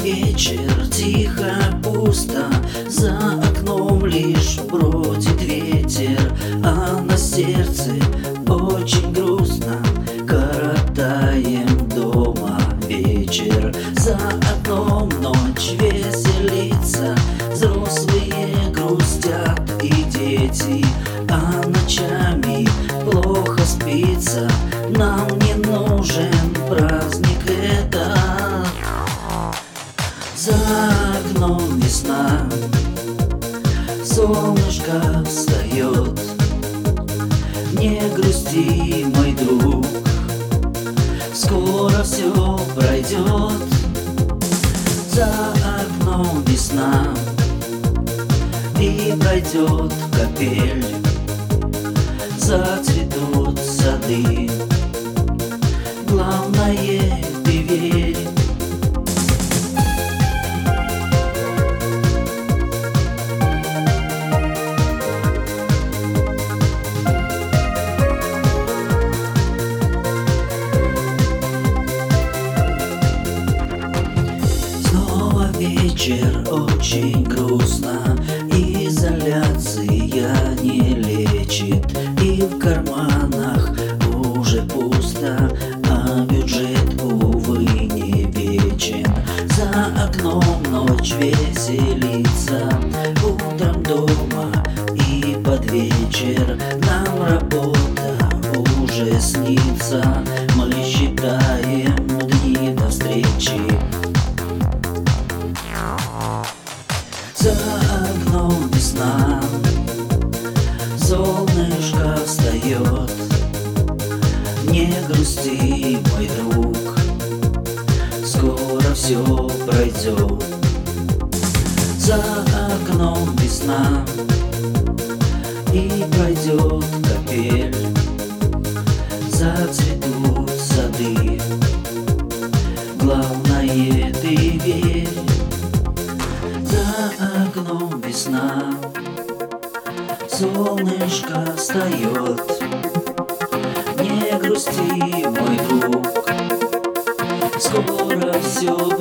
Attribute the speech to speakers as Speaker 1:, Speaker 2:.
Speaker 1: вечер, тихо, пусто, за окном лишь бродит ветер, а на сердце очень грустно. Коротаем дома вечер, за окном ночь веселится, взрослые грустят и дети, а ночами плохо спится. Нам не нужен праздник этот. За окном весна, солнышко встает. Не грусти, мой друг, скоро все пройдет. За окном весна, и пройдет капель, зацветут сады. Главное, ты верь. Вечер очень грустно, изоляция не лечит, и в карманах уже пусто, а бюджет, увы, не вечен. За окном ночь веселится, утром дома и под вечер нам работа уже снится. Мы считаем дни до встречи. За окном весна, солнышко встает. Не грусти, мой друг, скоро все пройдет. За окном весна, и пройдет капель, зацветут сады. Главное, ты верь. За окном весна, солнышко встает. Не грусти, мой друг, скоро все